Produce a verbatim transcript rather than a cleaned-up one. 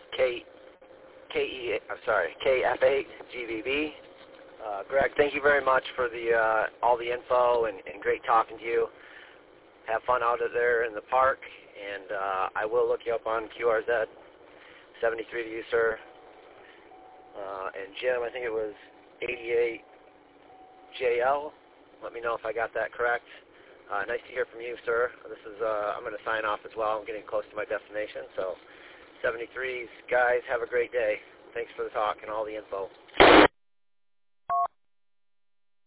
K K E. I'm sorry, K F eight G V B. Uh, Greg, thank you very much for the uh, all the info and, and great talking to you. Have fun out there in the park, and uh, I will look you up on Q R Z. seventy-three to you, sir. Uh, and Jim, I think it was eighty-eight J L. Let me know if I got that correct. Uh, nice to hear from you, sir. This is uh, I'm going to sign off as well. I'm getting close to my destination. So seventy-threes, guys, have a great day. Thanks for the talk and all the info.